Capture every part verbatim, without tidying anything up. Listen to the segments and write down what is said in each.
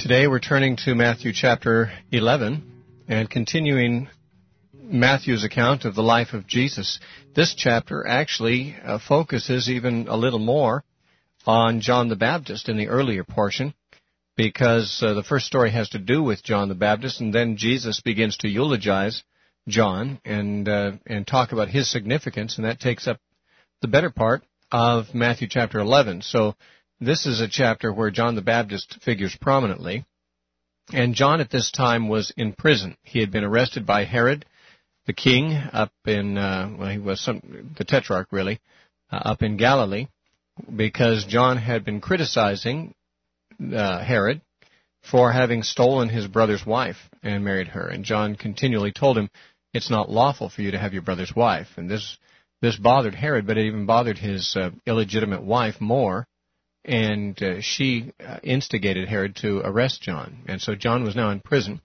Today we're turning to Matthew chapter eleven and continuing Matthew's account of the life of Jesus. This chapter actually uh, focuses even a little more on John the Baptist in the earlier portion, because uh, the first story has to do with John the Baptist, and then Jesus begins to eulogize John and uh, and talk about his significance, and that takes up the better part of Matthew chapter eleven. So this is a chapter where John the Baptist figures prominently. And John at this time was in prison. He had been arrested by Herod, the king, up in, uh, well, he was some, the tetrarch really, uh, up in Galilee, because John had been criticizing uh, Herod for having stolen his brother's wife and married her. And John continually told him, it's not lawful for you to have your brother's wife. And this this bothered Herod, but it even bothered his uh, illegitimate wife more. And uh, she uh, instigated Herod to arrest John. And so John was now in prison.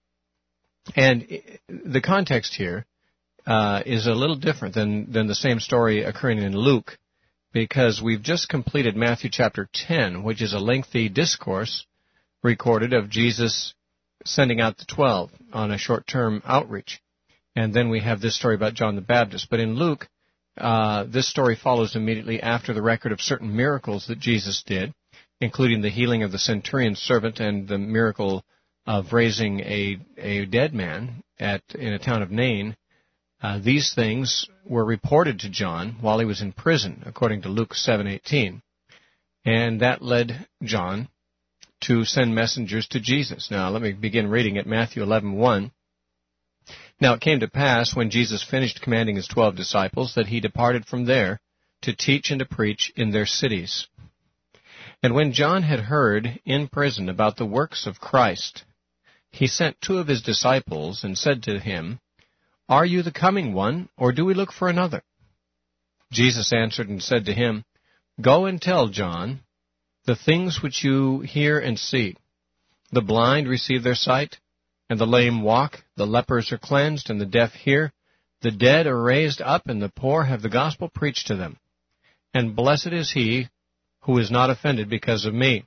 And the context here uh, is a little different than, than the same story occurring in Luke, because we've just completed Matthew chapter ten, which is a lengthy discourse recorded of Jesus sending out the twelve on a short-term outreach. And then we have this story about John the Baptist. But in Luke, Uh, this story follows immediately after the record of certain miracles that Jesus did, including the healing of the centurion's servant and the miracle of raising a, a dead man at in a town of Nain. Uh, these things were reported to John while he was in prison, according to Luke seven eighteen. And that led John to send messengers to Jesus. Now, let me begin reading at Matthew eleven one. Now it came to pass, when Jesus finished commanding his twelve disciples, that he departed from there to teach and to preach in their cities. And when John had heard in prison about the works of Christ, he sent two of his disciples and said to him, Are you the coming one, or do we look for another? Jesus answered and said to him, Go and tell John the things which you hear and see. The blind receive their sight, and the lame walk, the lepers are cleansed, and the deaf hear, the dead are raised up, and the poor have the gospel preached to them. And blessed is he who is not offended because of me.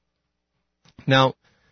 Now,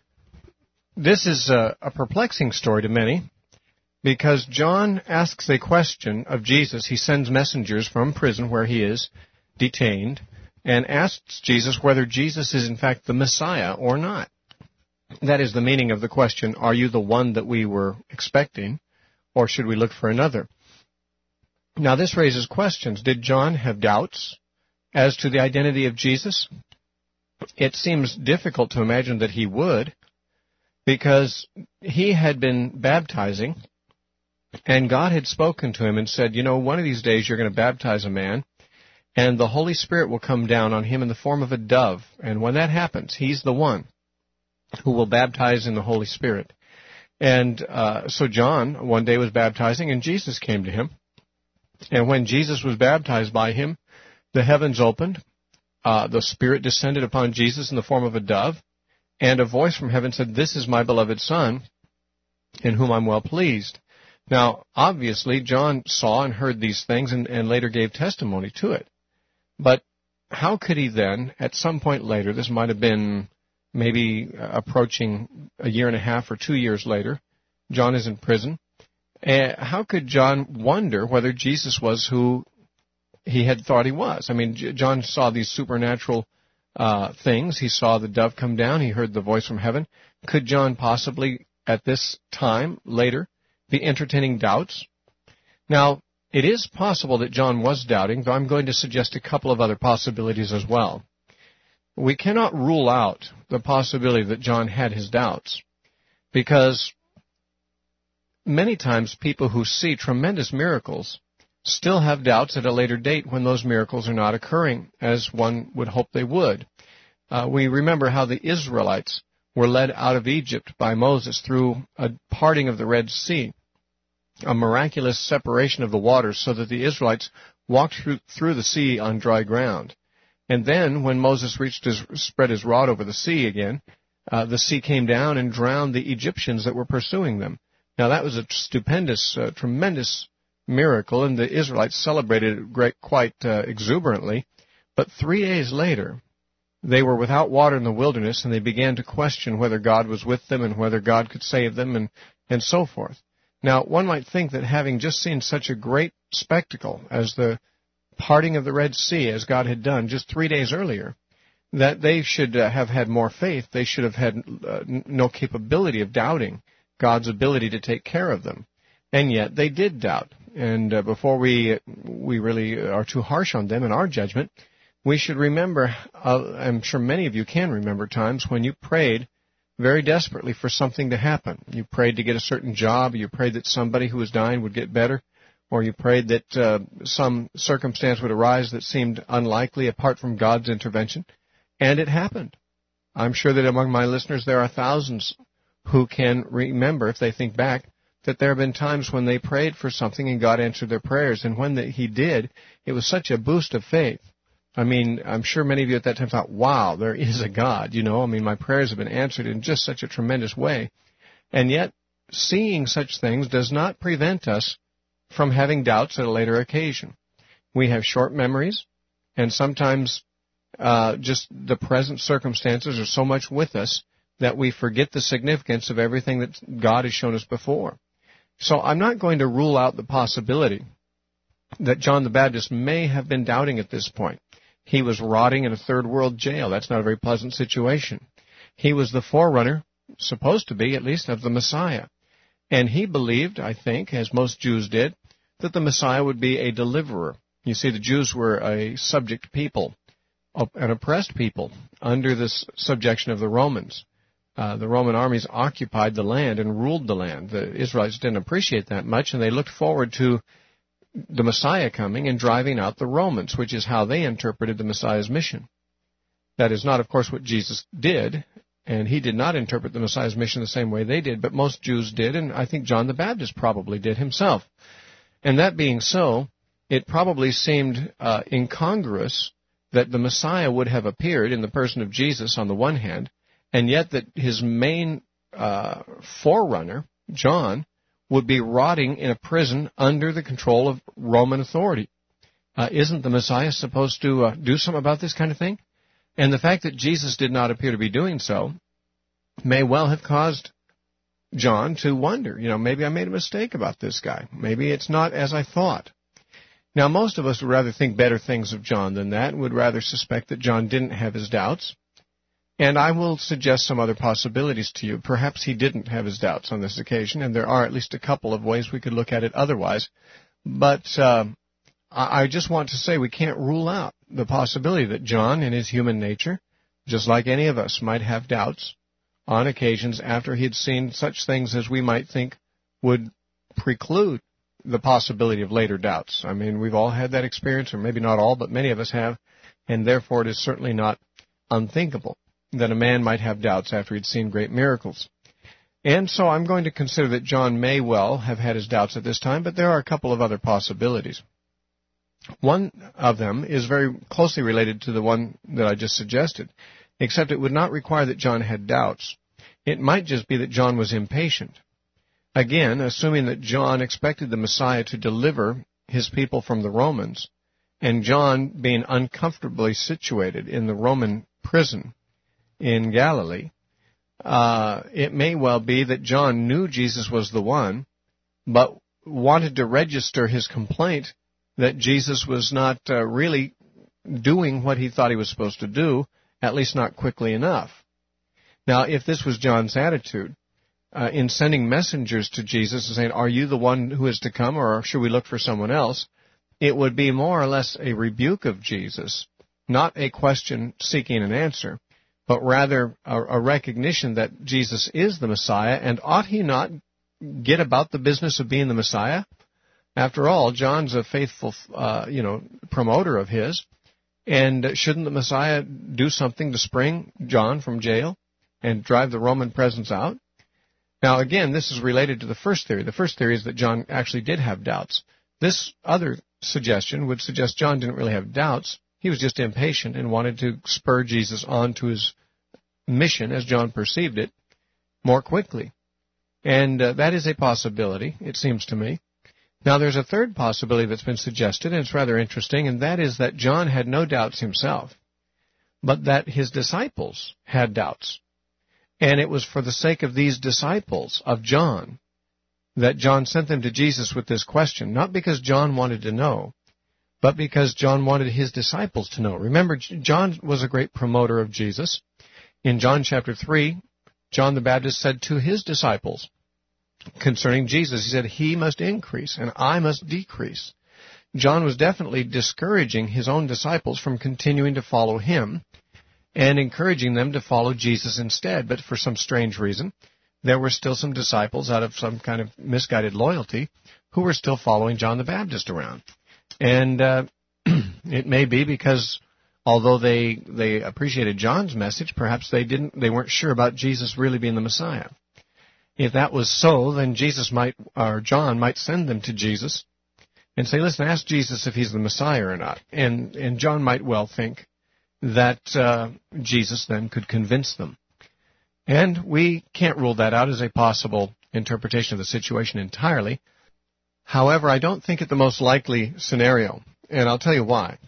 this is a, a perplexing story to many, because John asks a question of Jesus. He sends messengers from prison where he is detained, and asks Jesus whether Jesus is in fact the Messiah or not. That is the meaning of the question, are you the one that we were expecting, or should we look for another? Now, this raises questions. Did John have doubts as to the identity of Jesus? It seems difficult to imagine that he would, because he had been baptizing, and God had spoken to him and said, you know, one of these days you're going to baptize a man, and the Holy Spirit will come down on him in the form of a dove. And when that happens, he's the one who will baptize in the Holy Spirit. And uh, so John one day was baptizing, and Jesus came to him. And when Jesus was baptized by him, the heavens opened, uh, the Spirit descended upon Jesus in the form of a dove, and a voice from heaven said, This is my beloved Son, in whom I'm well pleased. Now, obviously, John saw and heard these things and, and later gave testimony to it. But how could he then, at some point later, this might have been maybe approaching a year and a half or two years later, John is in prison. Uh, how could John wonder whether Jesus was who he had thought he was? I mean, J- John saw these supernatural uh, things. He saw the dove come down. He heard the voice from heaven. Could John possibly, at this time, later, be entertaining doubts? Now, it is possible that John was doubting, though I'm going to suggest a couple of other possibilities as well. We cannot rule out the possibility that John had his doubts, because many times people who see tremendous miracles still have doubts at a later date when those miracles are not occurring as one would hope they would. Uh, we remember how the Israelites were led out of Egypt by Moses through a parting of the Red Sea, a miraculous separation of the waters so that the Israelites walked through, through the sea on dry ground. And then, when Moses reached his, spread his rod over the sea again, uh, the sea came down and drowned the Egyptians that were pursuing them. Now, that was a stupendous, uh, tremendous miracle, and the Israelites celebrated it great, quite uh, exuberantly. But three days later, they were without water in the wilderness, and they began to question whether God was with them and whether God could save them, and, and so forth. Now, one might think that having just seen such a great spectacle as the parting of the Red Sea, as God had done just three days earlier, that they should uh, have had more faith. They should have had uh, no capability of doubting God's ability to take care of them. And yet they did doubt. And uh, before we we really are too harsh on them in our judgment, we should remember, uh, I'm sure many of you can remember times when you prayed very desperately for something to happen. You prayed to get a certain job. You prayed that somebody who was dying would get better. Or you prayed that uh, some circumstance would arise that seemed unlikely apart from God's intervention. And it happened. I'm sure that among my listeners there are thousands who can remember, if they think back, that there have been times when they prayed for something and God answered their prayers. And when the, He did, it was such a boost of faith. I mean, I'm sure many of you at that time thought, wow, there is a God, you know. I mean, my prayers have been answered in just such a tremendous way. And yet, seeing such things does not prevent us from having doubts at a later occasion. We have short memories, and sometimes uh, just the present circumstances are so much with us that we forget the significance of everything that God has shown us before. So I'm not going to rule out the possibility that John the Baptist may have been doubting at this point. He was rotting in a third world jail. That's not a very pleasant situation. He was the forerunner, supposed to be at least, of the Messiah. And he believed, I think, as most Jews did, that the Messiah would be a deliverer. You see, the Jews were a subject people, an oppressed people, under the subjection of the Romans. Uh, the Roman armies occupied the land and ruled the land. The Israelites didn't appreciate that much, and they looked forward to the Messiah coming and driving out the Romans, which is how they interpreted the Messiah's mission. That is not, of course, what Jesus did, and he did not interpret the Messiah's mission the same way they did, but most Jews did, and I think John the Baptist probably did himself. And that being so, it probably seemed uh, incongruous that the Messiah would have appeared in the person of Jesus on the one hand, and yet that his main uh, forerunner, John, would be rotting in a prison under the control of Roman authority. Uh, isn't the Messiah supposed to uh, do something about this kind of thing? And the fact that Jesus did not appear to be doing so may well have caused John to wonder, you know, maybe I made a mistake about this guy. Maybe it's not as I thought. Now, most of us would rather think better things of John than that, and would rather suspect that John didn't have his doubts. And I will suggest some other possibilities to you. Perhaps he didn't have his doubts on this occasion, and there are at least a couple of ways we could look at it otherwise. But uh, I just want to say we can't rule out the possibility that John, in his human nature, just like any of us, might have doubts on occasions after he had seen such things as we might think would preclude the possibility of later doubts. I mean, we've all had that experience, or maybe not all, but many of us have, and therefore it is certainly not unthinkable that a man might have doubts after he'd seen great miracles. And so I'm going to consider that John may well have had his doubts at this time, but there are a couple of other possibilities. One of them is very closely related to the one that I just suggested, except it would not require that John had doubts. It might just be that John was impatient. Again, assuming that John expected the Messiah to deliver his people from the Romans, and John being uncomfortably situated in the Roman prison in Galilee, uh, it may well be that John knew Jesus was the one, but wanted to register his complaint that Jesus was not uh, really doing what he thought he was supposed to do, at least not quickly enough. Now, if this was John's attitude, uh, in sending messengers to Jesus and saying, are you the one who is to come, or should we look for someone else, it would be more or less a rebuke of Jesus, not a question seeking an answer, but rather a, a recognition that Jesus is the Messiah, and ought he not get about the business of being the Messiah? After all, John's a faithful, uh, you know, promoter of his, and shouldn't the Messiah do something to spring John from jail and drive the Roman presence out? Now, again, this is related to the first theory. The first theory is that John actually did have doubts. This other suggestion would suggest John didn't really have doubts. He was just impatient and wanted to spur Jesus on to his mission, as John perceived it, more quickly. And uh, that is a possibility, it seems to me. Now, there's a third possibility that's been suggested, and it's rather interesting, and that is that John had no doubts himself, but that his disciples had doubts. And it was for the sake of these disciples of John that John sent them to Jesus with this question, not because John wanted to know, but because John wanted his disciples to know. Remember, John was a great promoter of Jesus. In John chapter three, John the Baptist said to his disciples concerning Jesus, he said, "He must increase and I must decrease." John was definitely discouraging his own disciples from continuing to follow him and encouraging them to follow Jesus instead. But for some strange reason, there were still some disciples, out of some kind of misguided loyalty, who were still following John the Baptist around. And uh, it may be because, although they they appreciated John's message, perhaps they didn't they weren't sure about Jesus really being the Messiah. If that was so, then Jesus might, or John might send them to Jesus and say, "Listen, ask Jesus if he's the Messiah or not." And and John might well think that uh, Jesus then could convince them. And we can't rule that out as a possible interpretation of the situation entirely. However, I don't think it the most likely scenario, and I'll tell you why.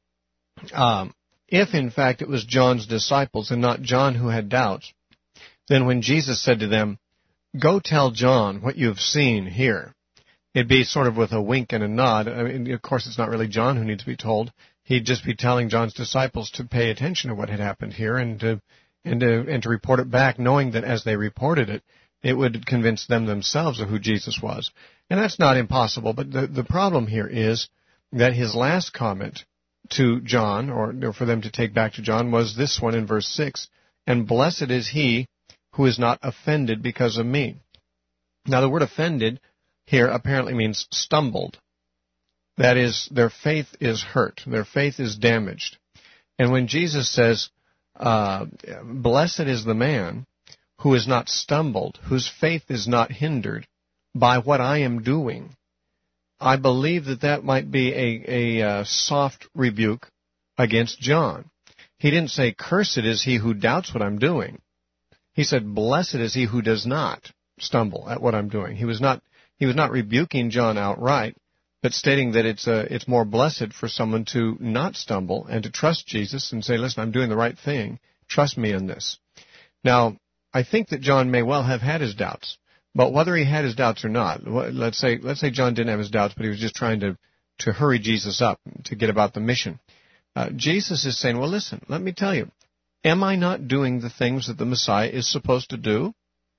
Um, if, in fact, it was John's disciples and not John who had doubts, then when Jesus said to them, "Go tell John what you have seen here," it'd be sort of with a wink and a nod. I mean, of course, it's not really John who needs to be told. He'd just be telling John's disciples to pay attention to what had happened here and to and to, and to report it back, knowing that as they reported it, it would convince them themselves of who Jesus was. And that's not impossible, but the, the problem here is that his last comment to John, or, or for them to take back to John, was this one in verse six, "And blessed is he who is not offended because of me." Now, the word offended here apparently means stumbled. That is, their faith is hurt. Their faith is damaged. And when Jesus says, uh, "Blessed is the man who is not stumbled, whose faith is not hindered by what I am doing," I believe that that might be a, a uh, soft rebuke against John. He didn't say, "Cursed is he who doubts what I'm doing." He said, "Blessed is he who does not stumble at what I'm doing." He was not he was not rebuking John outright, but stating that it's uh, it's more blessed for someone to not stumble and to trust Jesus and say, "Listen, I'm doing the right thing. Trust me in this." Now, I think that John may well have had his doubts, but whether he had his doubts or not, let's say let's say John didn't have his doubts, but he was just trying to to hurry Jesus up to get about the mission. Uh, Jesus is saying, "Well, listen, let me tell you. Am I not doing the things that the Messiah is supposed to do?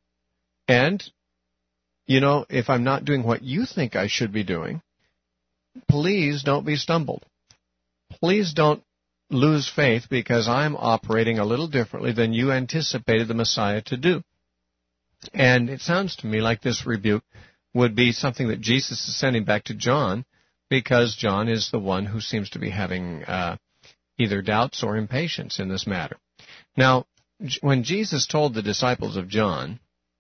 And, you know, if I'm not doing what you think I should be doing, please don't be stumbled. Please don't lose faith because I'm operating a little differently than you anticipated the Messiah to do." And it sounds to me like this rebuke would be something that Jesus is sending back to John, because John is the one who seems to be having uh, either doubts or impatience in this matter. Now, when Jesus told the disciples of John,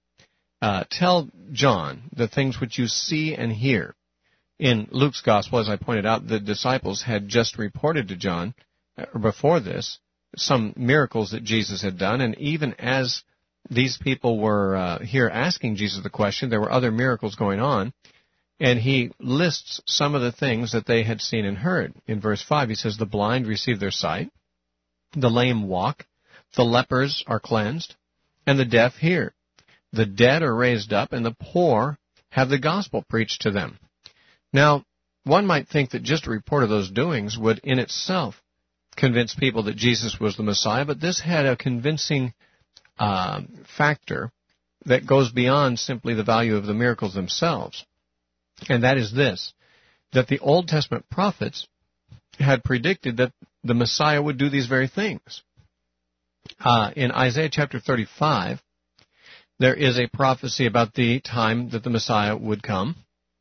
uh, "Tell John the things which you see and hear," in Luke's gospel, as I pointed out, the disciples had just reported to John, uh, before this, some miracles that Jesus had done, and even as these people were uh, here asking Jesus the question, there were other miracles going on, and he lists some of the things that they had seen and heard. In verse five, he says, "The blind receive their sight, the lame walk, the lepers are cleansed, and the deaf hear. The dead are raised up, and the poor have the gospel preached to them." Now, one might think that just a report of those doings would in itself convince people that Jesus was the Messiah, but this had a convincing uh, factor that goes beyond simply the value of the miracles themselves. And that is this, that the Old Testament prophets had predicted that the Messiah would do these very things. Uh, in Isaiah chapter thirty-five, there is a prophecy about the time that the Messiah would come.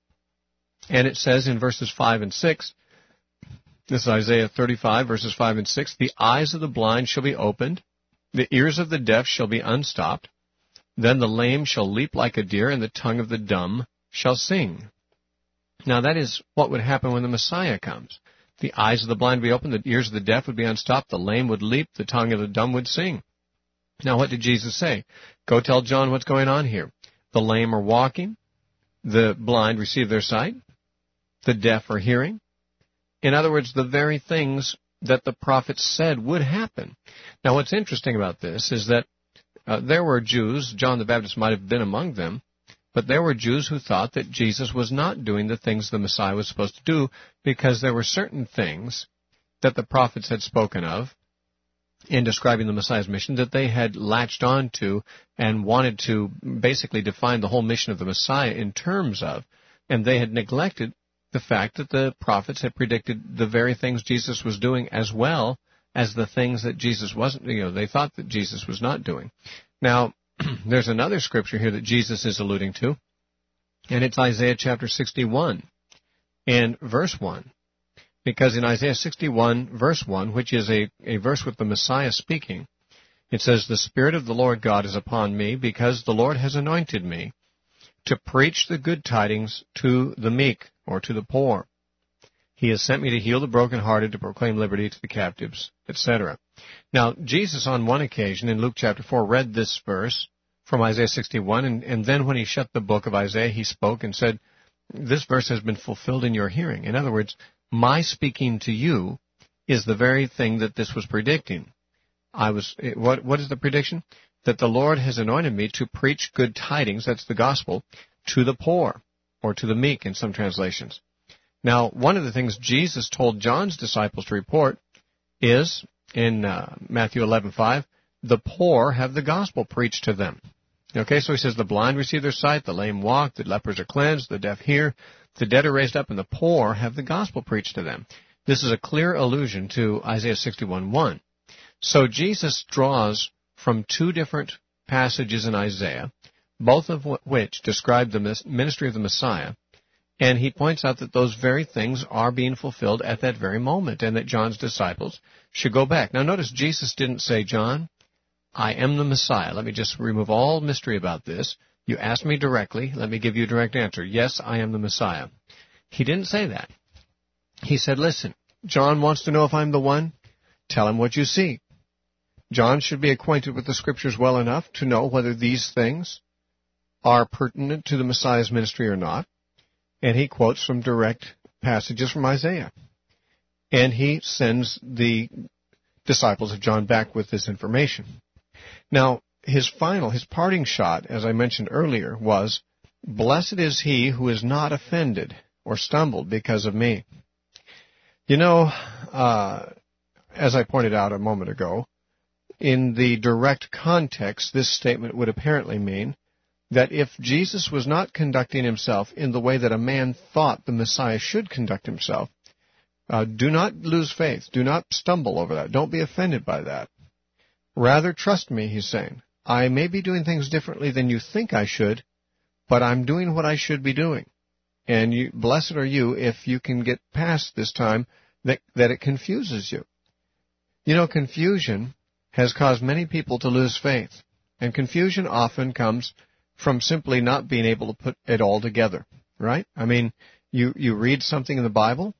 And it says in verses five and six, this is Isaiah thirty-five, verses five and six, "The eyes of the blind shall be opened, the ears of the deaf shall be unstopped. Then the lame shall leap like a deer, and the tongue of the dumb shall sing." Now that is what would happen when the Messiah comes. The eyes of the blind would be opened, the ears of the deaf would be unstopped, the lame would leap, the tongue of the dumb would sing. Now what did Jesus say? Go tell John what's going on here. The lame are walking, the blind receive their sight, the deaf are hearing. In other words, the very things that the prophets said would happen. Now, what's interesting about this is that uh, there were Jews, John the Baptist might have been among them, but there were Jews who thought that Jesus was not doing the things the Messiah was supposed to do because there were certain things that the prophets had spoken of in describing the Messiah's mission that they had latched on to and wanted to basically define the whole mission of the Messiah in terms of, and they had neglected the fact that the prophets had predicted the very things Jesus was doing as well as the things that Jesus wasn't, you know, they thought that Jesus was not doing. Now, there's another scripture here that Jesus is alluding to, and it's Isaiah chapter sixty-one and verse one. Because in Isaiah sixty-one, verse one, which is a, a verse with the Messiah speaking, it says, "The Spirit of the Lord God is upon me, because the Lord has anointed me to preach the good tidings to the meek," or to the poor. "He has sent me to heal the brokenhearted, to proclaim liberty to the captives," et cetera. Now, Jesus on one occasion in Luke chapter four read this verse from Isaiah sixty-one, and, and then when he shut the book of Isaiah, he spoke and said, "This verse has been fulfilled in your hearing." In other words, my speaking to you is the very thing that this was predicting. I was, what, what is the prediction? That the Lord has anointed me to preach good tidings, that's the gospel, to the poor, or to the meek in some translations. Now, one of the things Jesus told John's disciples to report is, in uh, Matthew eleven five, the poor have the gospel preached to them. Okay, so he says the blind receive their sight, the lame walk, the lepers are cleansed, the deaf hear, the dead are raised up, and the poor have the gospel preached to them. This is a clear allusion to Isaiah sixty-one one. So Jesus draws from two different passages in Isaiah, both of which describe the ministry of the Messiah, and he points out that those very things are being fulfilled at that very moment, and that John's disciples should go back. Now notice Jesus didn't say, "John, I am the Messiah. Let me just remove all mystery about this. You asked me directly. Let me give you a direct answer. Yes, I am the Messiah." He didn't say that. He said, "Listen, John wants to know if I'm the one. Tell him what you see." John should be acquainted with the Scriptures well enough to know whether these things are pertinent to the Messiah's ministry or not. And he quotes from direct passages from Isaiah. And he sends the disciples of John back with this information. Now, his final, his parting shot, as I mentioned earlier, was, "Blessed is he who is not offended or stumbled because of me." You know, uh, as I pointed out a moment ago, in the direct context, this statement would apparently mean that if Jesus was not conducting himself in the way that a man thought the Messiah should conduct himself, uh, do not lose faith. Do not stumble over that. Don't be offended by that. Rather, trust me, he's saying. I may be doing things differently than you think I should, but I'm doing what I should be doing. And you, blessed are you if you can get past this time that, that it confuses you. You know, confusion has caused many people to lose faith. And confusion often comes from simply not being able to put it all together, right? I mean, you, you read something in the Bible,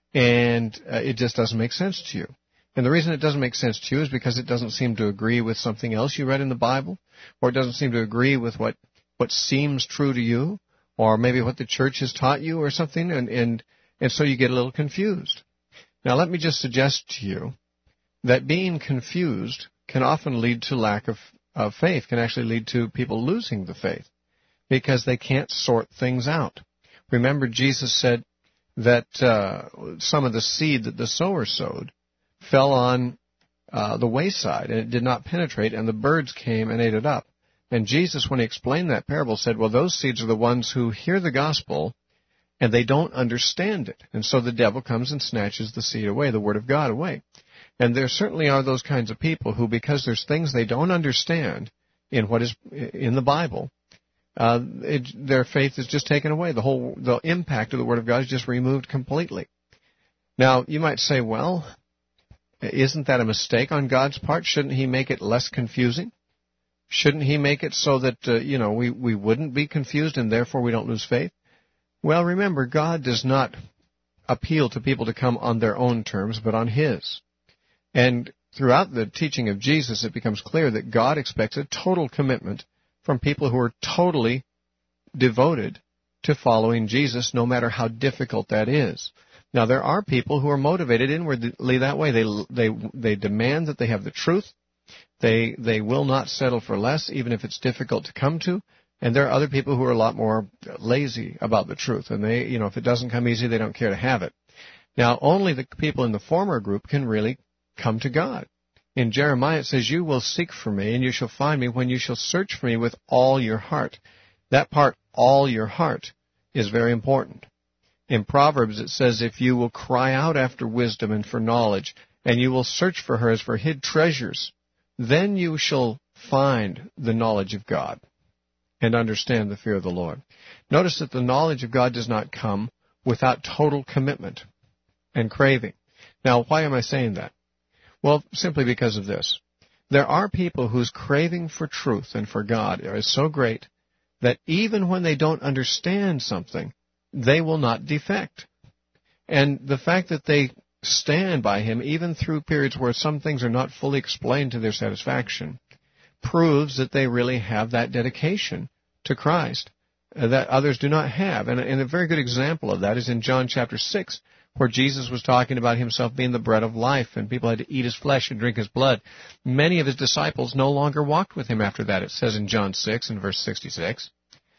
and uh, it just doesn't make sense to you. And the reason it doesn't make sense to you is because it doesn't seem to agree with something else you read in the Bible, or it doesn't seem to agree with what, what seems true to you, or maybe what the church has taught you or something, and, and, and so you get a little confused. Now, let me just suggest to you that being confused can often lead to lack of, of faith, can actually lead to people losing the faith, because they can't sort things out. Remember, Jesus said that uh, some of the seed that the sower sowed fell on uh, the wayside, and it did not penetrate, and the birds came and ate it up. And Jesus, when he explained that parable, said, well, those seeds are the ones who hear the gospel, and they don't understand it. And so the devil comes and snatches the seed away, the word of God away. And there certainly are those kinds of people who, because there's things they don't understand in what is in the Bible, uh, it, their faith is just taken away. The whole the impact of the word of God is just removed completely. Now, you might say, well, isn't that a mistake on God's part? Shouldn't he make it less confusing? Shouldn't he make it so that, uh, you know, we, we wouldn't be confused and therefore we don't lose faith? Well, remember, God does not appeal to people to come on their own terms, but on his. And throughout the teaching of Jesus, it becomes clear that God expects a total commitment from people who are totally devoted to following Jesus, no matter how difficult that is. Now, there are people who are motivated inwardly that way. They they they demand that they have the truth. They they will not settle for less, even if it's difficult to come to. And there are other people who are a lot more lazy about the truth. And they, you know, if it doesn't come easy, they don't care to have it. Now, only the people in the former group can really come to God. In Jeremiah, it says, "You will seek for me, and you shall find me when you shall search for me with all your heart." That part, all your heart, is very important. In Proverbs, it says, "If you will cry out after wisdom and for knowledge, and you will search for her as for hid treasures, then you shall find the knowledge of God and understand the fear of the Lord." Notice that the knowledge of God does not come without total commitment and craving. Now, why am I saying that? Well, simply because of this. There are people whose craving for truth and for God is so great that even when they don't understand something, they will not defect. And the fact that they stand by him, even through periods where some things are not fully explained to their satisfaction, proves that they really have that dedication to Christ uh, that others do not have. And, and a very good example of that is in John chapter six, where Jesus was talking about himself being the bread of life, and people had to eat his flesh and drink his blood. Many of his disciples no longer walked with him after that, it says in John six and verse sixty-six.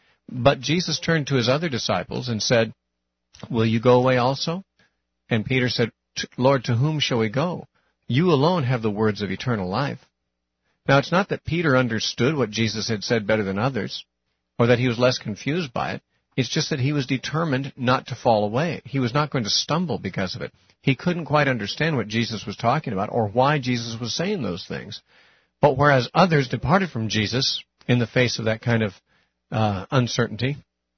But Jesus turned to his other disciples and said, "Will you go away also?" And Peter said, "Lord, to whom shall we go? You alone have the words of eternal life." Now, it's not that Peter understood what Jesus had said better than others, or that he was less confused by it. It's just that he was determined not to fall away. He was not going to stumble because of it. He couldn't quite understand what Jesus was talking about or why Jesus was saying those things. But whereas others departed from Jesus in the face of that kind of uh, uncertainty,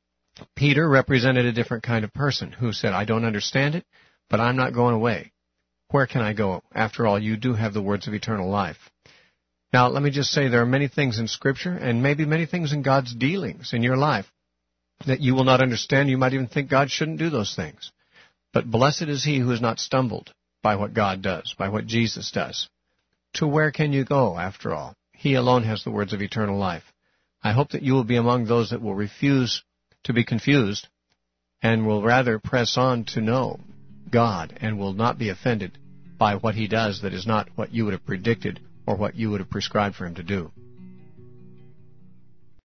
Peter represented a different kind of person who said, "I don't understand it, but I'm not going away. Where can I go? After all, you do have the words of eternal life." Now, let me just say there are many things in Scripture and maybe many things in God's dealings in your life that you will not understand. You might even think God shouldn't do those things. But blessed is he who is not stumbled by what God does, by what Jesus does. To where can you go, after all? He alone has the words of eternal life. I hope that you will be among those that will refuse to be confused and will rather press on to know God and will not be offended by what he does that is not what you would have predicted or what you would have prescribed for him to do.